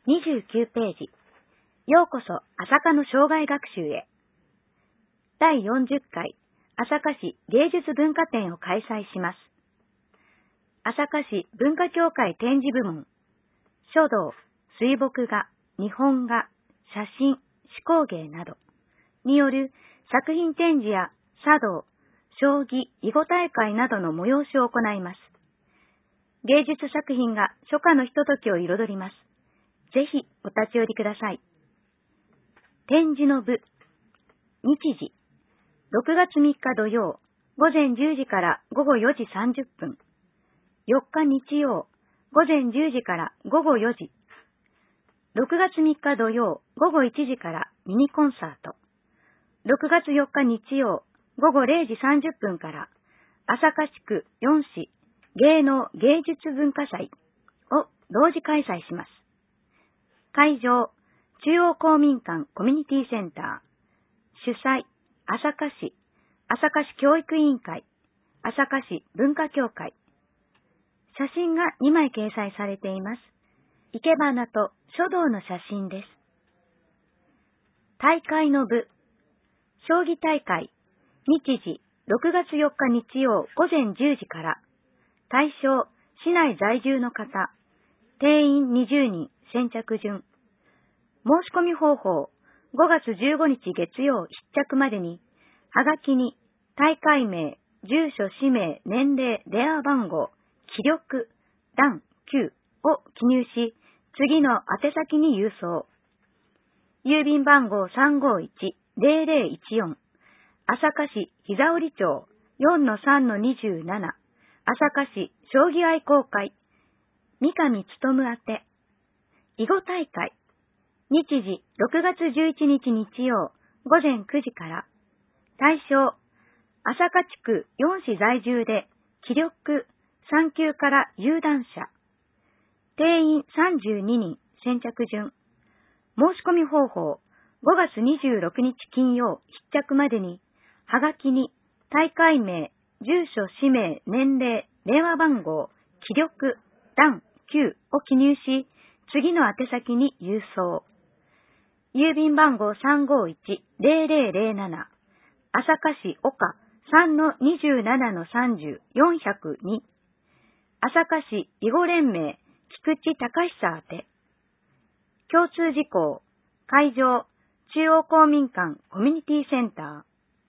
29ページ。ようこそ朝霞の生涯学習へ。第40回朝霞市芸術文化展を開催します。朝霞市文化協会展示部門、書道、水墨画、日本画、写真、手工芸などによる作品展示や茶道、将棋、囲碁大会などの催しを行います。芸術作品が初夏のひとときを彩ります。ぜひお立ち寄りください。展示の部、日時、6月3日土曜、午前10時から午後4時30分。4日日曜、午前10時から午後4時。6月3日土曜、午後1時からミニコンサート。6月4日日曜、午後0時30分から朝霞地区4市芸能芸術文化祭を同時開催します。会場、中央公民館コミュニティセンター。主催、朝霞市教育委員会、朝霞市文化協会。写真が2枚掲載されています。生け花と書道の写真です。大会の部、将棋大会、日時、6月4日日曜午前10時から、対象、市内在住の方、定員20人、先着順。申し込み方法、5月15日月曜必着までに、はがきに大会名、住所、氏名、年齢、電話番号、記録、段、9を記入し、次の宛先に郵送。郵便番号 351-0014、朝霞市膝折町 4-3-27、朝霞市将棋愛好会、三上勉宛て。囲碁大会、日時6月11日日曜午前9時から。対象、朝霞地区4市在住で棋力3級から有段者。定員32人、先着順。申し込み方法、5月26日金曜必着までに、はがきに大会名、住所、氏名、年齢、電話番号、記録、段、9を記入し、次の宛先に郵送。郵便番号 351-0007、朝霞市岡 3-27-30-402、朝霞市囲碁連盟菊池隆久宛て。共通事項、会場、中央公民館コミュニティセンタ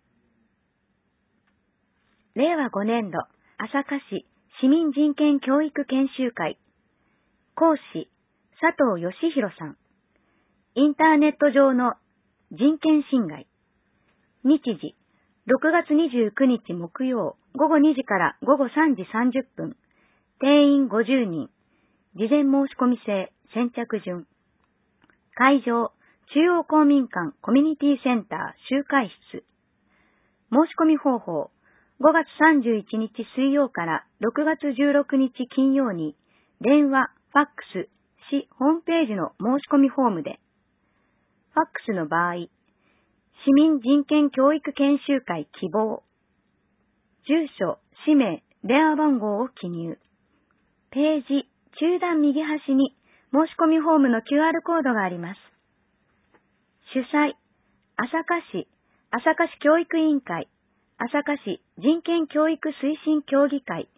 ー。令和5年度、朝霞市市民人権教育研修会。講師、佐藤義弘さん。インターネット上の人権侵害。日時、6月29日木曜、午後2時から午後3時30分。定員50人。事前申し込み制、先着順。会場、中央公民館コミュニティセンター集会室。申し込み方法、5月31日水曜から6月16日金曜に、電話、ファックス、市ホームページの申し込みフォームで。ファックスの場合、市民人権教育研修会希望。住所、氏名、電話番号を記入。ページ、中段右端に申し込みフォームの QR コードがあります。主催、朝霞市教育委員会、朝霞市人権教育推進協議会。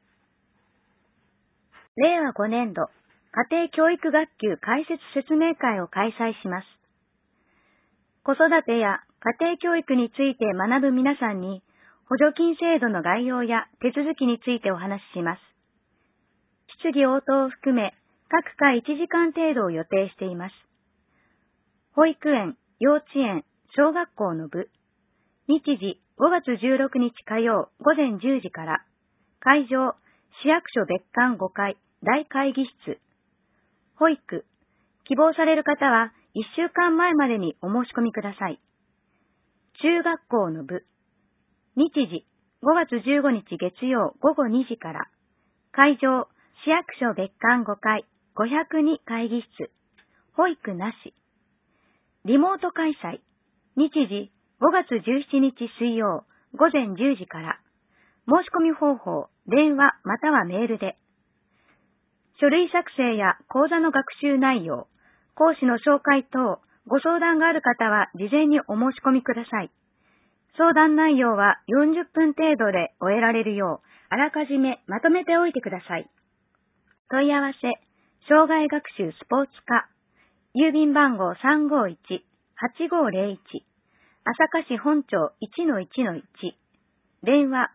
令和5年度、家庭教育学級開設説明会を開催します。子育てや家庭教育について学ぶ皆さんに、補助金制度の概要や手続きについてお話しします。質疑応答を含め、各回1時間程度を予定しています。保育園、幼稚園、小学校の部。日時、5月16日火曜午前10時から。会場、市役所別館5階、大会議室。保育。希望される方は1週間前までにお申し込みください。中学校の部。日時、5月15日月曜午後2時から。会場、市役所別館5階、502会議室。保育なし。リモート開催。日時、5月17日水曜午前10時から。申し込み方法、電話またはメールで。書類作成や講座の学習内容、 講師の紹介等、ご相談がある方は事前にお申し込みください。相談内容は40分程度で終えられるよう、あらかじめまとめておいてください。問い合わせ、障害学習スポーツ科、郵便番号 351-8501、朝霞市本町 1-1-1、電話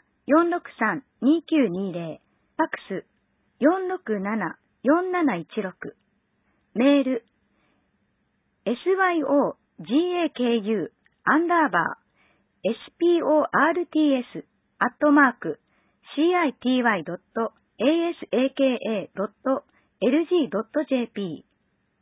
463-2920、ファックス 467-4716、メール、sports-city.asaka.lg.jp。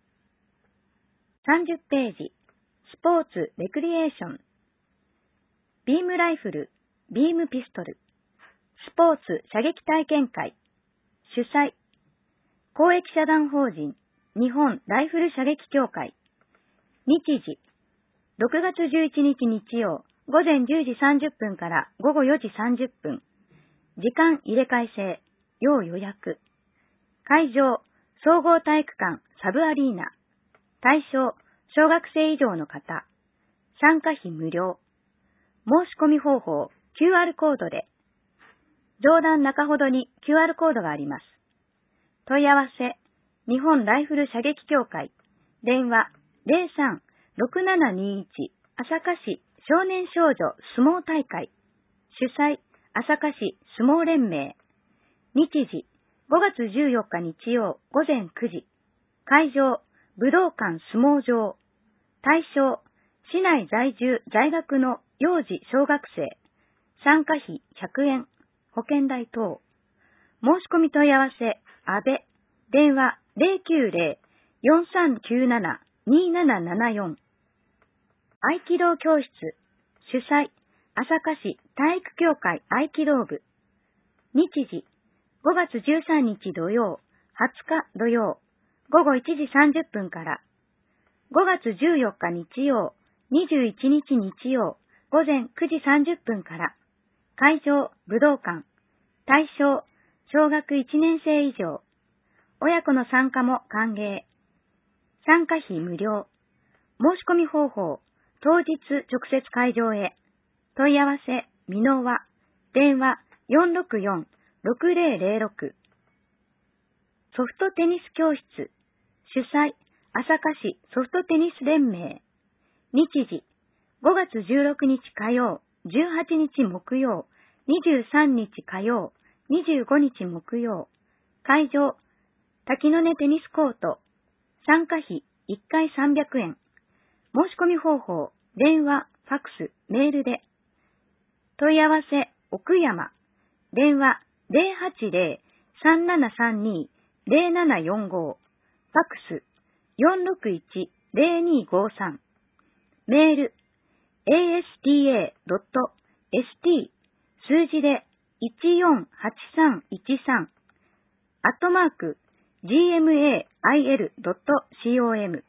30ページ、スポーツ・レクリエーション、ビームライフル、ビームピストル、スポーツ射撃体験会、主催、公益社団法人、日本ライフル射撃協会、日時、6月11日日曜、午前10時30分から午後4時30分、時間入れ替え制、要予約、会場、総合体育館サブアリーナ、対象、小学生以上の方、参加費無料、申し込み方法、QR コードで、上段中ほどに QR コードがあります。問い合わせ、日本ライフル射撃協会、電話03-6721、朝霞市少年少女相撲大会、主催、朝霞市相撲連盟、日時、5月14日日曜午前9時、会場、武道館相撲場、対象、市内在住在学の幼児小学生、参加費100円、保険代等。申し込み問い合わせ、安倍、電話090-4397-2774。合気道教室、主催、朝霞市体育協会合気道部。日時、5月13日土曜、20日土曜、午後1時30分から、5月14日日曜、21日日曜、午前9時30分から、会場、武道館、対象、小学1年生以上、親子の参加も歓迎。参加費無料。申し込み方法、当日直接会場へ。問い合わせ、美濃和。電話464-6006。ソフトテニス教室。主催、朝霞市ソフトテニス連盟。日時、5月16日火曜、18日木曜、23日火曜、25日木曜。会場、滝の根テニスコート。参加費1回300円。申し込み方法、電話、ファックス、メールで。問い合わせ、奥山。電話080-3732-0745。ファックス、461-0253。メール、asta.st 数字で148313@gmail.com。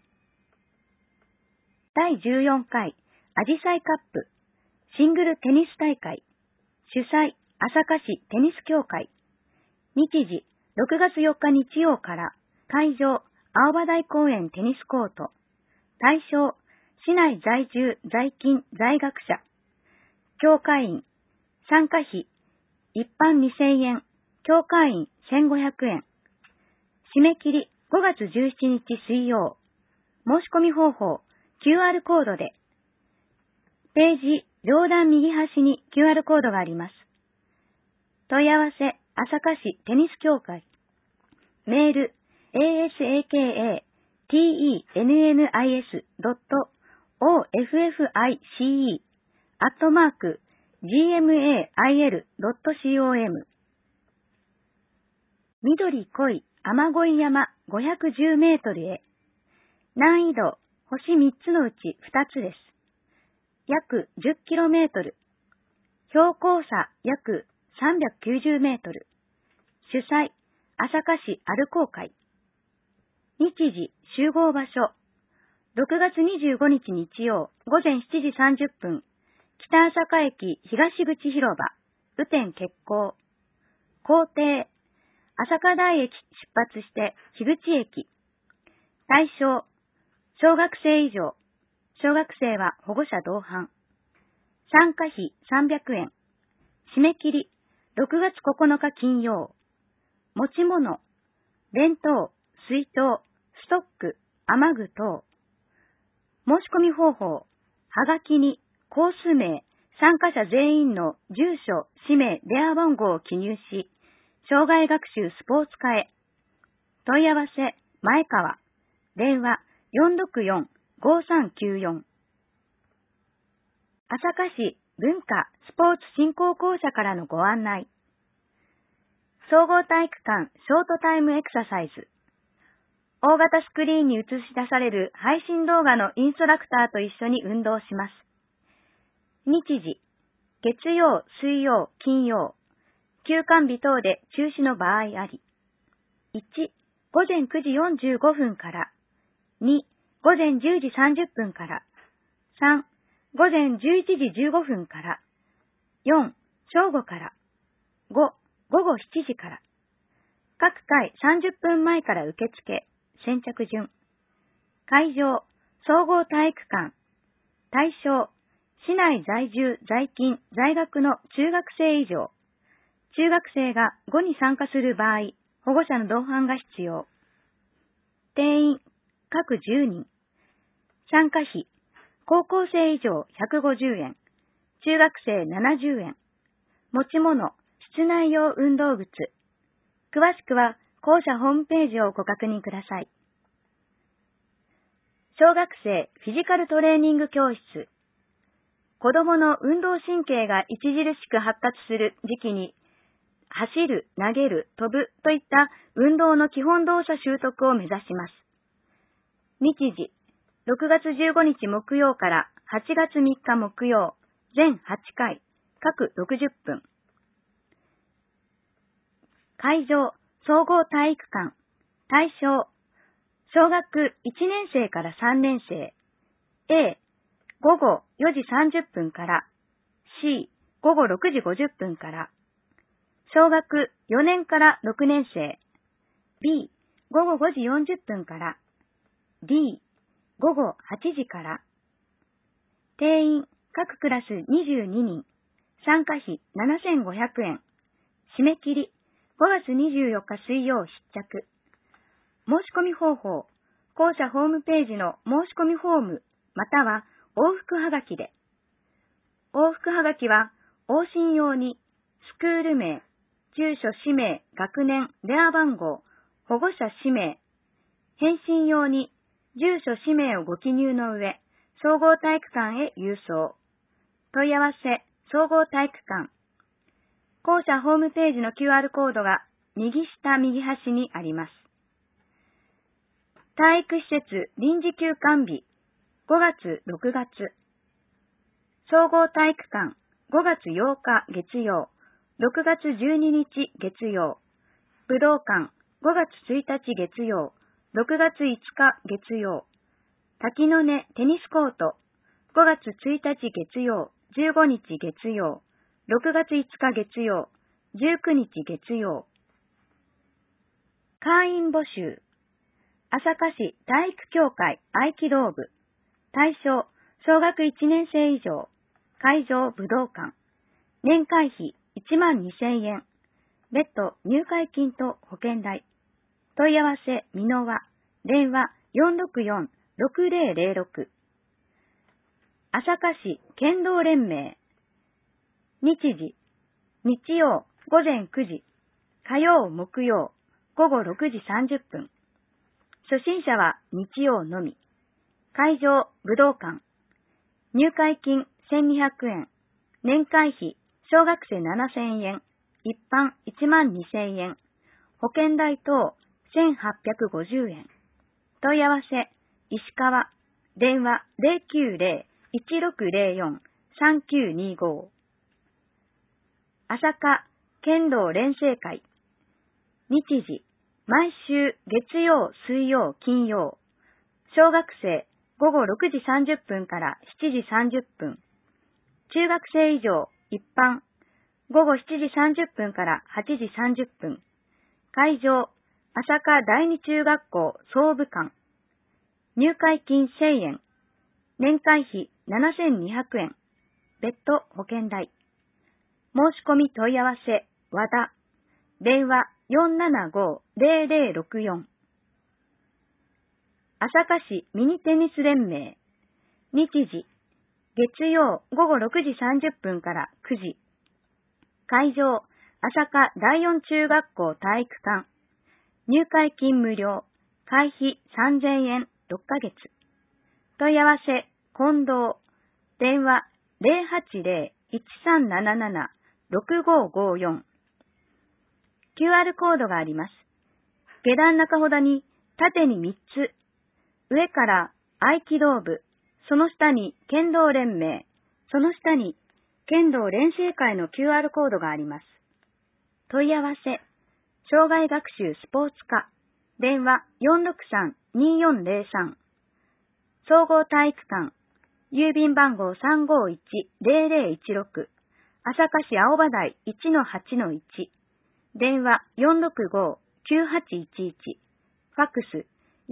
第14回アジサイカップシングルテニス大会、主催、朝霞市テニス協会。日時、6月4日日曜から、会場、青葉台公園テニスコート。対象、市内在住在勤在学者。協会員、参加費、一般2000円、協会員1500円。締め切り5月17日水曜。申し込み方法、QR コードで。ページ上段右端に QR コードがあります。問い合わせ、朝霞市テニス協会。メール、asakatennis.office@gmail.com。 緑濃い雨乞い山510メートルへ。難易度、星3つのうち2つです。約10キロメートル。標高差約390メートル。主催、朝霞市アルコー会。日時、集合場所。6月25日日曜、午前7時30分。北朝霞駅東口広場。雨天決行。行程。朝霞台駅出発して樋口駅。対象、 小学生以上。小学生は保護者同伴。参加費300円。締め切り6月9日金曜。持ち物、弁当、水筒、ストック、雨具等。申し込み方法、はがきにコース名、参加者全員の住所、氏名、電話番号を記入し、障害学習スポーツ課へ。問い合わせ、前川。電話、464-5394。朝霞市文化スポーツ振興公社からのご案内。総合体育館ショートタイムエクササイズ。大型スクリーンに映し出される配信動画のインストラクターと一緒に運動します。日時、月曜、水曜、金曜。休館日等で中止の場合あり。1、午前9時45分から。2、午前10時30分から。3、午前11時15分から。4、正午から。5、午後7時から。各回30分前から受付、先着順。会場、総合体育館。対象、市内在住、在勤、在学の中学生以上。中学生が5に参加する場合、保護者の同伴が必要。定員、各10人。参加費、高校生以上150円。中学生70円。持ち物、室内用運動靴。詳しくは校舎ホームページをご確認ください。小学生フィジカルトレーニング教室。子供の運動神経が著しく発達する時期に、走る、投げる、飛ぶといった運動の基本動作習得を目指します。日時、6月15日木曜から8月3日木曜、全8回、各60分。会場、総合体育館。対象、小学1年生から3年生。A、午後4時30分から。C、午後6時50分から。小学4年から6年生。B、午後5時40分から。D、午後8時から。定員、各クラス22人。参加費7500円。締め切り、5月24日水曜必着。申し込み方法、校舎ホームページの申し込みフォーム、または往復はがきで。往復はがきは、往診用に、スクール名、住所、氏名、学年、電話番号、保護者氏名。返信用に、住所、氏名をご記入の上、総合体育館へ郵送。問い合わせ、総合体育館。校舎ホームページの QR コードが右下右端にあります。体育施設臨時休館日、5月6月。総合体育館、5月8日月曜、6月12日月曜。武道館、5月1日月曜、6月5日月曜。滝の根テニスコート、5月1日月曜、15日月曜、6月5日月曜、19日月曜。会員募集。朝霞市体育協会合気道部。対象、小学1年生以上。会場武道館。年会費12,000円。別途入会金と保険代。問い合わせ、美濃和。電話464-6006。朝霞市剣道連盟。日時、日曜午前9時、火曜木曜午後6時30分。初心者は日曜のみ。会場武道館。入会金1,200円。年会費小学生7,000円。一般12,000円。保険代等1,850円。問い合わせ、石川。電話090-1604-3925。朝霞剣道連成会。日時、毎週月曜、水曜、金曜。小学生午後6時30分から7時30分。中学生以上一般午後7時30分から8時30分。会場、朝霞第二中学校総武館。 入会金1000円、年会費7200円、別途保険代。申し込み問い合わせ、和田。電話475-0064。朝霞市ミニテニス連盟。日時、月曜午後6時30分から9時。会場、朝霞第四中学校体育館。入会金無料。会費3000円6ヶ月。問い合わせ、近藤。電話080-1377-6554。QR コードがあります。下段中ほどに縦に3つ。上から合気道部。その下に剣道連盟。その下に剣道練習会の QR コードがあります。問い合わせ。障害学習スポーツ科。電話463-2403。総合体育館。郵便番号351-0016。朝霞市青葉台 1-8-1。電話465-9811。ファックス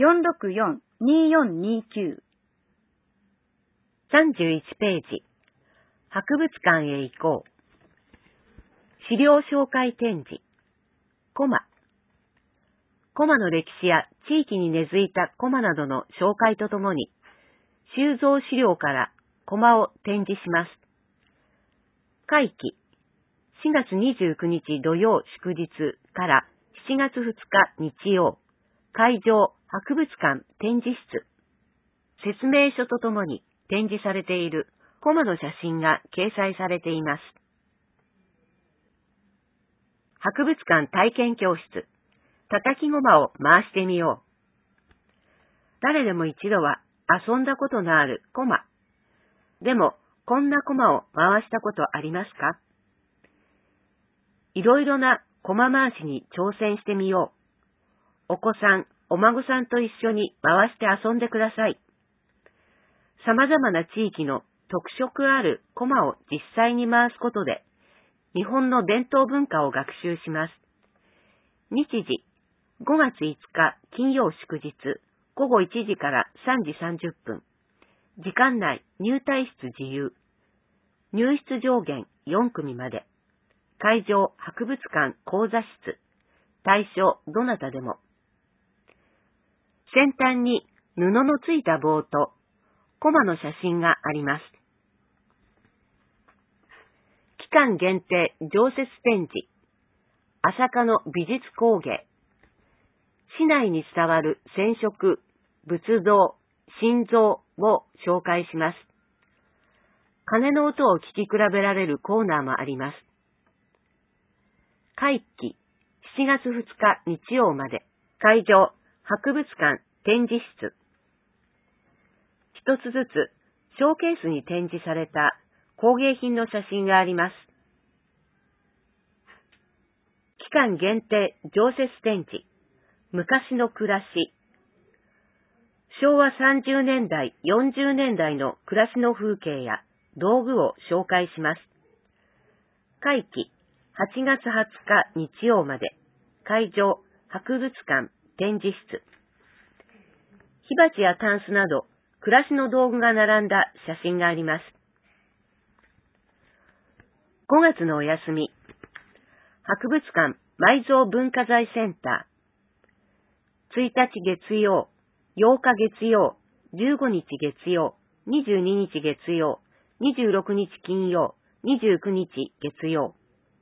464-2429。 31ページ。博物館へ行こう。資料紹介展示。コマ。コマの歴史や地域に根付いたコマなどの紹介とともに、収蔵資料からコマを展示します。会期。4月29日土曜祝日から7月2日日曜。会場博物館展示室。説明書とともに展示されているコマの写真が掲載されています。博物館体験教室。叩きごまを回してみよう。誰でも一度は遊んだことのあるコマ。でも、こんなコマを回したことありますか？いろいろなコマ回しに挑戦してみよう。お子さん、お孫さんと一緒に回して遊んでください。様々な地域の特色あるコマを実際に回すことで、日本の伝統文化を学習します。日時、5月5日金曜祝日、午後1時から3時30分。時間内入退室自由。入室上限4組まで。会場博物館講座室。対象どなたでも。先端に布のついた棒とコマの写真があります。期間限定常設展示。朝霞の美術工芸。市内に伝わる染色、仏像、神像を紹介します。鐘の音を聞き比べられるコーナーもあります。会期、7月2日日曜まで。会場、博物館展示室。一つずつ、ショーケースに展示された工芸品の写真があります。期間限定常設展示。昔の暮らし。昭和30年代、40年代の暮らしの風景や道具を紹介します。会期、8月20日日曜まで。会場、博物館展示室。火鉢やタンスなど、暮らしの道具が並んだ写真があります。5月のお休み。博物館埋蔵文化財センター。1日月曜、8日月曜、15日月曜、22日月曜、26日金曜、29日月曜。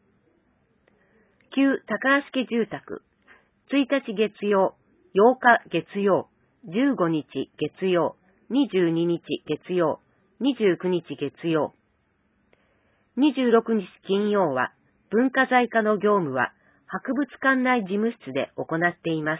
旧高橋家住宅。1日月曜、8日月曜、15日月曜、22日月曜、29日月曜。26日金曜は、文化財課の業務は、博物館内事務室で行っています。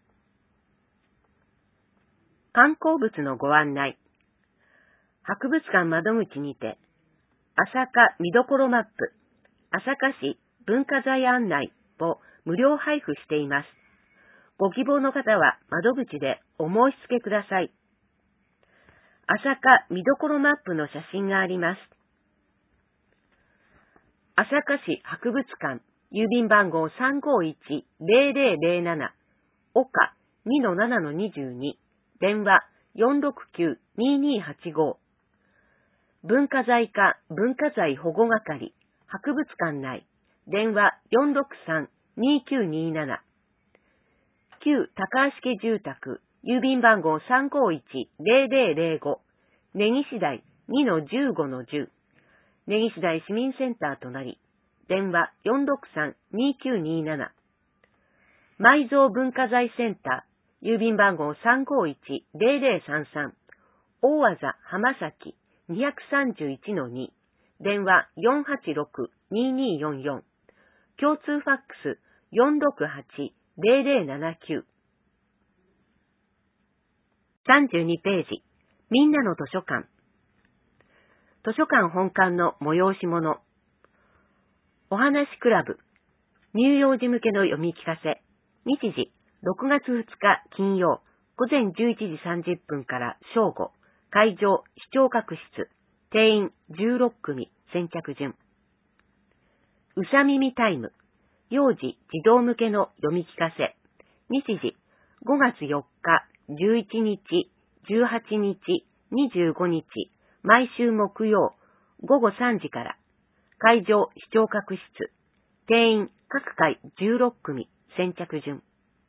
観光物のご案内。博物館窓口にて、朝霞見どころマップ、朝霞市文化財案内を無料配布しています。ご希望の方は窓口でお申し付けください。朝霞見どころマップの写真があります。朝霞市博物館、郵便番号351-0007、岡 2-7-22、電話 469-2285。文化財課文化財保護係、博物館内、電話463-2927。旧高橋家住宅、郵便番号351-0005、根岸台 2-15-10、根岸台市民センター隣、電話463-2927。埋蔵文化財センター、郵便番号351-0033、大和座浜崎 231-2、電話486-2244、共通ファックス468-0079。32ページ、みんなの図書館。図書館本館の催し物。お話クラブ、乳幼児向けの読み聞かせ。日時、6月2日金曜、午前11時30分から正午。会場、視聴覚室。定員16組、先着順。うさ耳タイム。幼児、児童向けの読み聞かせ。日時、5月4日、11日、18日、25日、毎週木曜、午後3時から。会場、視聴覚室。定員、各回16組、先着順。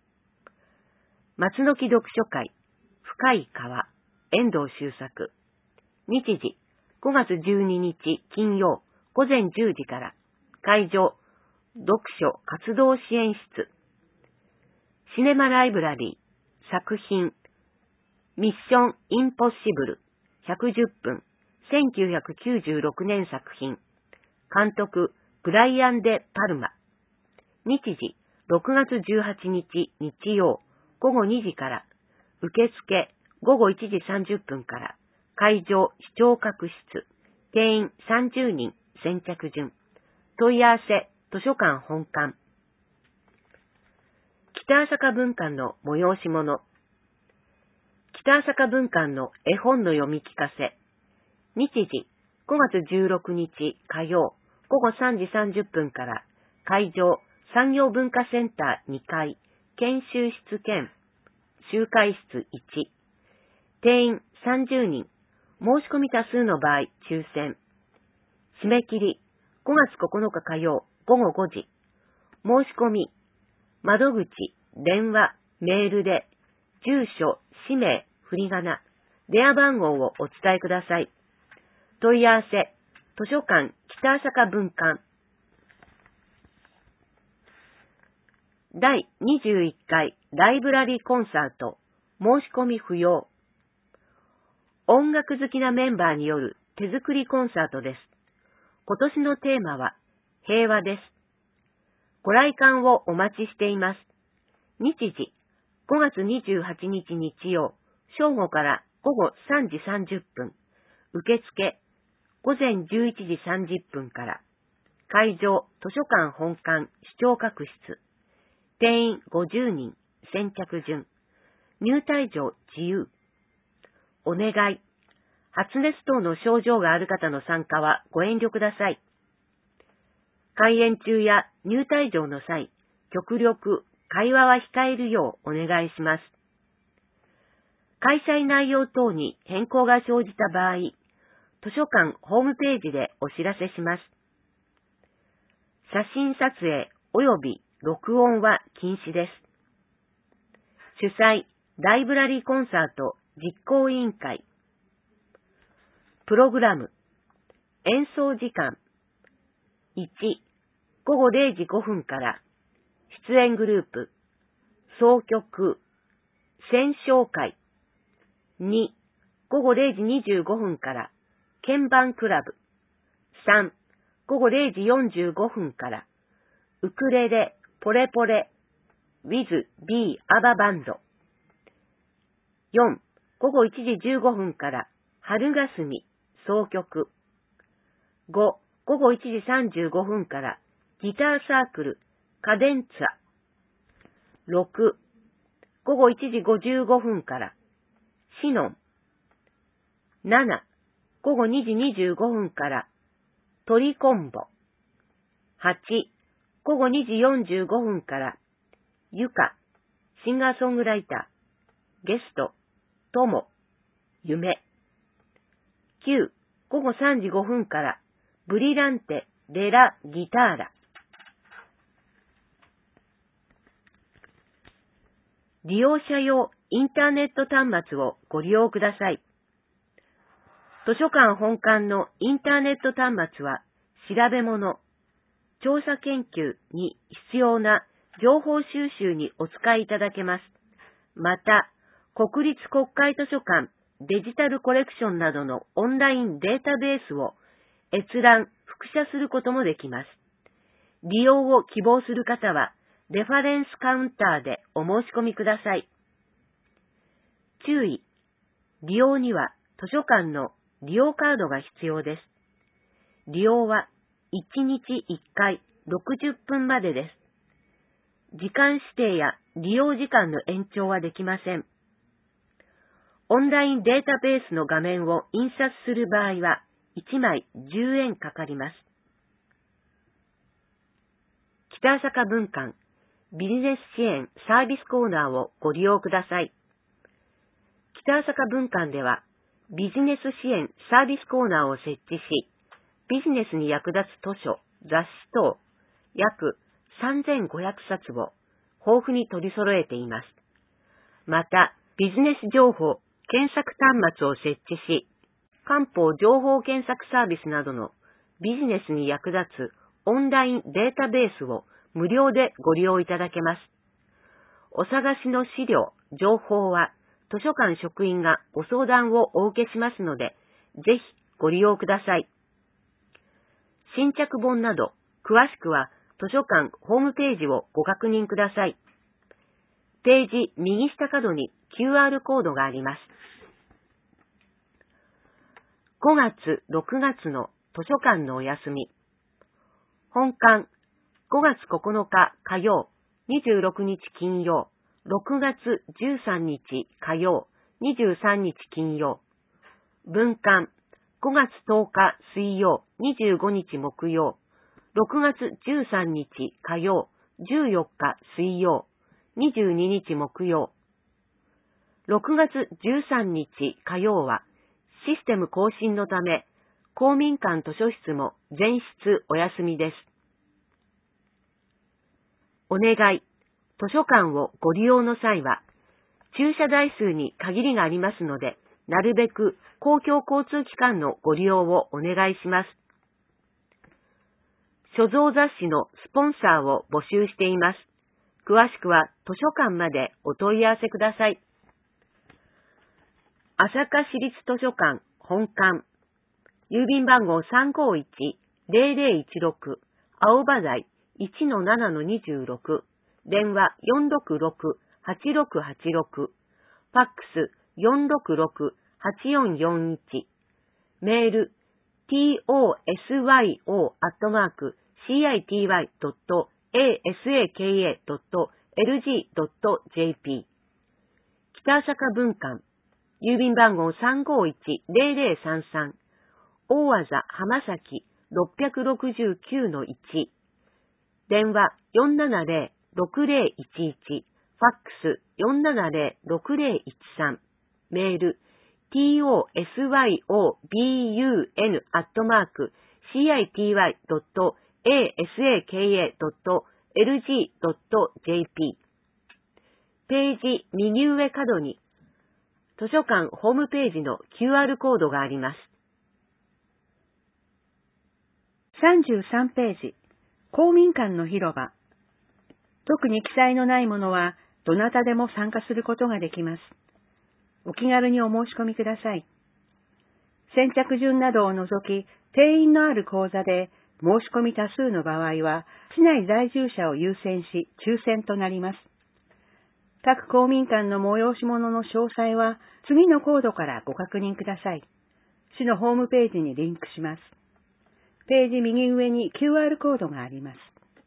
松の木読書会、深い川、遠藤周作。日時、5月12日金曜、午前10時から。会場、読書活動支援室。シネマライブラリー、作品、ミッションインポッシブル、110分、1996年作品。監督、ブライアン・デ・パルマ。日時、6月18日日曜、午後2時から。受付、午後1時30分から。会場、視聴覚室。定員30人、先着順。問い合わせ、図書館本館。北朝霞文館の催し物。北朝霞文館の絵本の読み聞かせ。日時、5月16日火曜、午後3時30分から。会場、産業文化センター2階、研修室兼集会室1。定員30人。申し込み多数の場合、抽選。締め切り、5月9日火曜、午後5時。申し込み、窓口、電話、メールで、住所、氏名、振り仮名、電話番号をお伝えください。問い合わせ、図書館北朝霞文館。第21回ライブラリーコンサート、申し込み不要。音楽好きなメンバーによる手作りコンサートです。今年のテーマは平和です。ご来館をお待ちしています。日時、5月28日日曜、正午から午後3時30分。受付、午前11時30分から。会場、図書館本館、視聴覚室。定員50人、先着順。入退場自由。お願い。発熱等の症状がある方の参加はご遠慮ください。開演中や入退場の際、極力会話は控えるようお願いします。開催内容等に変更が生じた場合、図書館ホームページでお知らせします。写真撮影及び録音は禁止です。主催、ライブラリーコンサート実行委員会。プログラム。演奏時間。1、午後0時5分から。出演グループ。総曲。選唱会。2、午後0時25分から。鍵盤クラブ。3、午後0時45分から。ウクレレ、ポレポレ。with B アババンド。4、午後1時15分から。春霞。総曲。5、午後1時35分から、ギターサークル、カデンツァ。6、午後1時55分から、シノン。7、午後2時25分から、トリコンボ。8、午後2時45分から、ユカ、シンガーソングライター、ゲスト、トモ。 夢。9、午後3時5分から、ブリランテ・デ・ラ・ギターラ。利用者用インターネット端末をご利用ください。図書館本館のインターネット端末は、調べ物、調査研究に必要な情報収集にお使いいただけます。また、国立国会図書館デジタルコレクションなどのオンラインデータベースを閲覧、複写することもできます。利用を希望する方は、レファレンスカウンターでお申し込みください。注意。利用には図書館の利用カードが必要です。利用は1日1回60分までです。時間指定や利用時間の延長はできません。オンラインデータベースの画面を印刷する場合は1枚10円かかります。北朝霞文館ビジネス支援サービスコーナーをご利用ください。北朝霞文館ではビジネス支援サービスコーナーを設置し、ビジネスに役立つ図書、雑誌等約3500冊を豊富に取り揃えています。また、ビジネス情報検索端末を設置し、官報情報検索サービスなどのビジネスに役立つオンラインデータベースを無料でご利用いただけます。お探しの資料、情報は図書館職員がご相談をお受けしますので、ぜひご利用ください。新着本など、詳しくは図書館ホームページをご確認ください。ページ右下角に QR コードがあります。5月、6月の図書館のお休み。本館、5月9日火曜、26日金曜、6月13日火曜、23日金曜。文館、5月10日水曜、25日木曜、6月13日火曜、14日水曜、22日木曜。6月13日火曜は、システム更新のため、公民館図書室も全室お休みです。お願い。図書館をご利用の際は、駐車台数に限りがありますので、なるべく公共交通機関のご利用をお願いします。所蔵雑誌のスポンサーを募集しています。詳しくは図書館までお問い合わせください。朝霞市立図書館本館、郵便番号 351-0016 青葉台 1-7-26、電話 466-8686、ファックス 466-8441、メール tosyo.asaka.lg.jp、 北朝霞文館、郵便番号 351-0033、大字浜崎 669-1、電話 470-6011、ファックス 470-6013、メール tosyo.city.asaka.lg.jp、 ページ右上角に図書館ホームページの QR コードがあります。 33ページ、公民館の広場。特に記載のないものは、どなたでも参加することができます。お気軽にお申し込みください。先着順などを除き、定員のある講座で申し込み多数の場合は、市内在住者を優先し、抽選となります。各公民館の催し物の詳細は、次のコードからご確認ください。市のホームページにリンクします。ページ右上に QR コードがあります。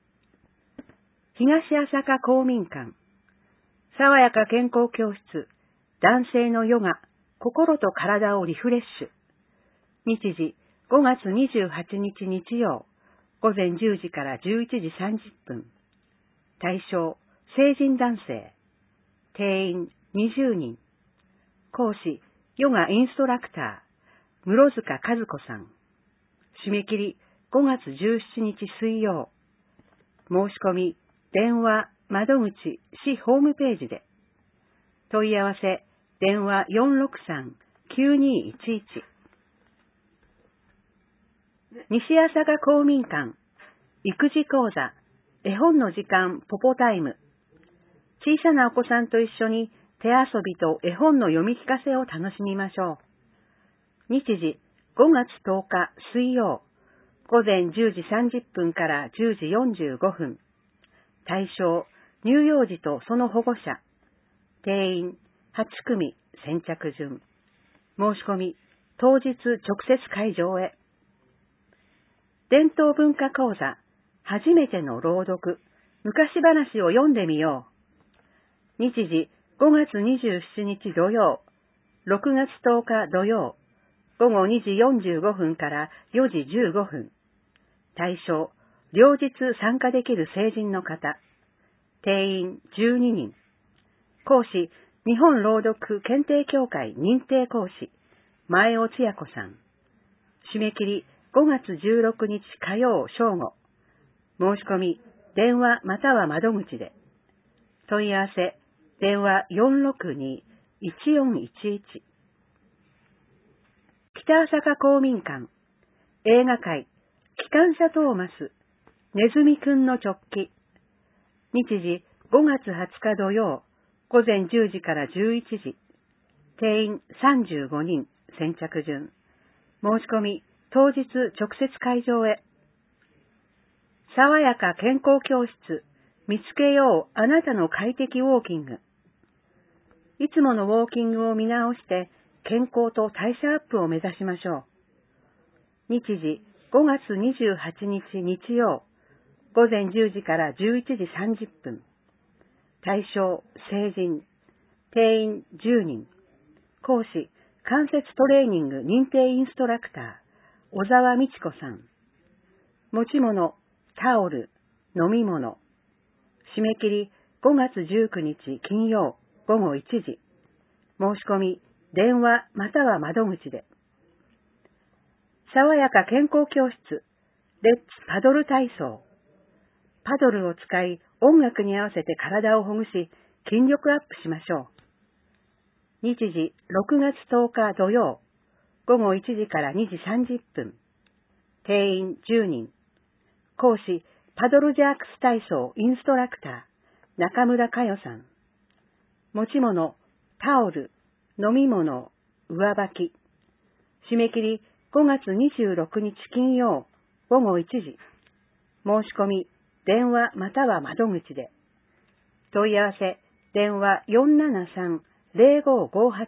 東朝霞公民館、爽やか健康教室、男性のヨガ、心と体をリフレッシュ。日時、5月28日日曜、午前10時から11時30分。対象、成人男性。定員20人。講師、 ヨガインストラクター、室塚和子さん。締め切り5月17日水曜。申し込み、電話、窓口、市ホームページで。問い合わせ、電話463-9211。西朝霞公民館、育児講座、絵本の時間ポポタイム。小さなお子さんと一緒に手遊びと絵本の読み聞かせを楽しみましょう。日時、5月10日水曜、午前10時30分から10時45分。対象、乳幼児とその保護者。定員、8組、先着順。申し込み、当日直接会場へ。伝統文化講座、初めての朗読、昔話を読んでみよう。日時、5月27日土曜、6月10日土曜、午後2時45分から4時15分。対象、両日参加できる成人の方。定員12人。講師、日本朗読検定協会認定講師、前尾千也子さん。締め切り5月16日火曜正午。申し込み、電話または窓口で。問い合わせ、電話462-1411。北朝霞公民館、映画会、機関車トーマス、ネズミくんの直帰。日時、5月20日土曜、午前10時から11時。定員35人、先着順。申し込み、当日直接会場へ。爽やか健康教室、見つけようあなたの快適ウォーキング。いつものウォーキングを見直して、健康と代謝アップを目指しましょう。日時、5月28日日曜、午前10時から11時30分。対象、成人。定員10人。講師、関節トレーニング認定インストラクター、小沢美智子さん。持ち物、タオル、飲み物。締め切り、5月19日金曜、午後1時。申し込み、電話または窓口で。爽やか健康教室、レッツパドル体操。パドルを使い、音楽に合わせて体をほぐし、筋力アップしましょう。日時、6月10日土曜、午後1時から2時30分。定員10人。講師、パドルジャークス体操インストラクター、中村佳代さん。持ち物、タオル、飲み物、上履き。締め切り、5月26日金曜、午後1時。申し込み、電話または窓口で。問い合わせ、電話473-0558。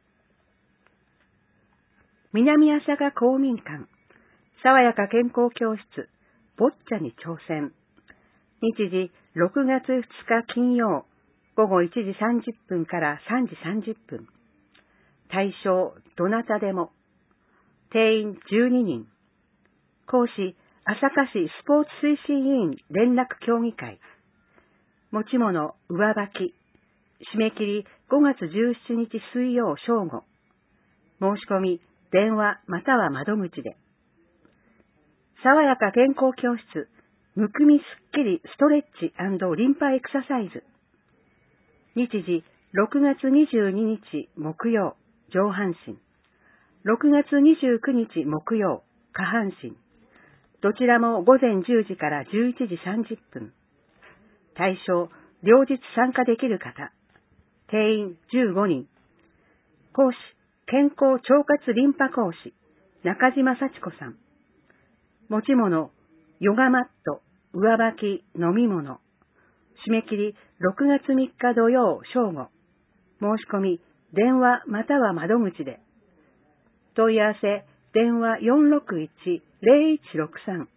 南朝霞公民館、爽やか健康教室、ボッチャに挑戦。日時、6月2日金曜、午後1時30分から3時30分。対象、どなたでも。定員12人。講師、朝霞市スポーツ推進委員連絡協議会。持ち物、上履き。締め切り、5月17日水曜正午。申し込み、電話または窓口で。爽やか健康教室、むくみすっきりストレッチ&リンパエクササイズ。日時、6月22日木曜、上半身。6月29日木曜、下半身。どちらも午前10時から11時30分。対象、両日参加できる方。定員15人。講師、健康腸活リンパ講師、中島幸子さん。持ち物、ヨガマット、上履き、飲み物。締め切り、6月3日土曜正午。申し込み、電話または窓口で。問い合わせ、電話461-0163。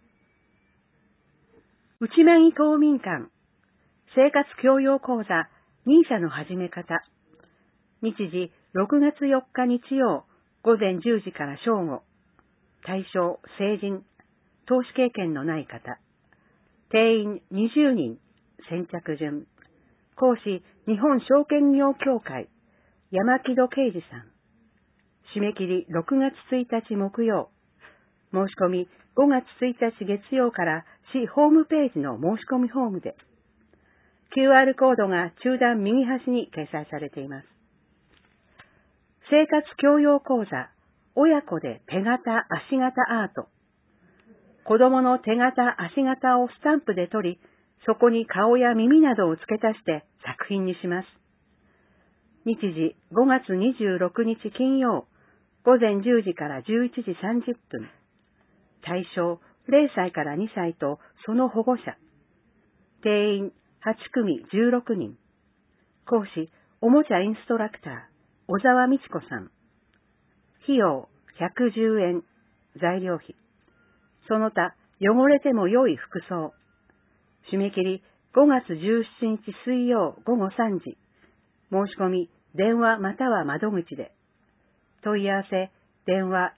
内間公民館、生活教養講座、NISA の始め方。日時、6月4日日曜、午前10時から正午。対象、成人、投資経験のない方。定員20人、先着順。講師、日本証券業協会、山木戸啓二さん。 締め切り6月1日木曜。申し込み5月1日月曜から市ホームページの申し込みフォームで。QR コードが中段右端に掲載されています。生活教養講座、親子で手形足形アート。子供の手形足形をスタンプで取り、そこに顔や耳などを付け足して作品にします。日時5月26日金曜、午前10時から11時30分。対象0歳から2歳とその保護者。定員8組16人。講師、おもちゃインストラクター、小沢美智子さん。費用110円。材料費。その他、汚れても良い服装。締め切り5月17日水曜午後3時。申し込み、電話または窓口で。問い合わせ、電話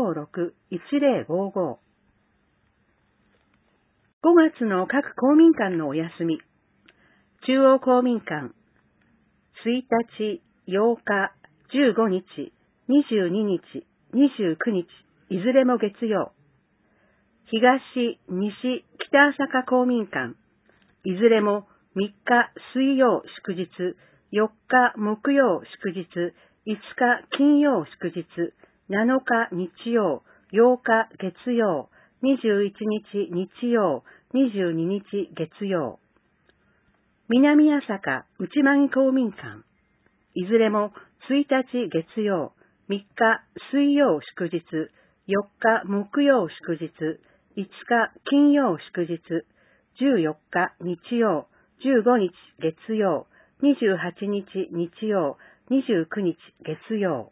456-1055。5月の各公民館のお休み。中央公民館、1日、8日、15日、22日、29日、いずれも月曜。東、西、北朝霞公民館、いずれも3日水曜祝日、4日木曜祝日、5日金曜祝日、7日日曜、8日月曜、21日日曜、22日月曜。南朝霞内間公民館、いずれも1日月曜、3日水曜祝日、4日木曜祝日、5日金曜祝日、14日日曜、15日月曜、28日日曜、29日月曜。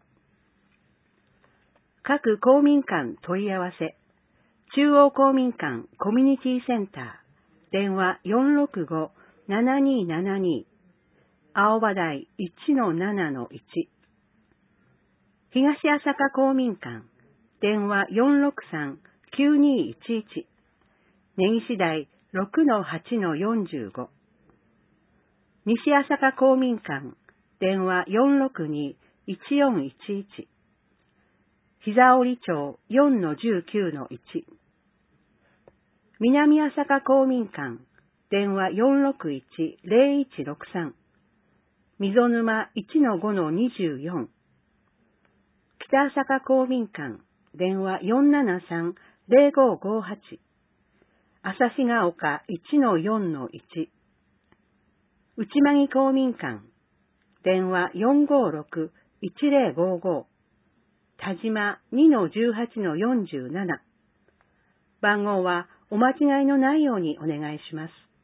各公民館問い合わせ。中央公民館コミュニティセンター。電話 465-7272。青葉台 1-7-1。東朝霞公民館。電話 463-9211。根岸台 6-8-45。西朝霞公民館。電話 462-1411。膝折町 4-19-1。南朝霞公民館。電話 461-0163。溝沼 1-5-24。北朝霞公民館。電話 473-0558。旭ヶ丘 1-4-1。内間公民館。電話 456-1055。田島 2-18-47。番号はお間違いのないようにお願いします。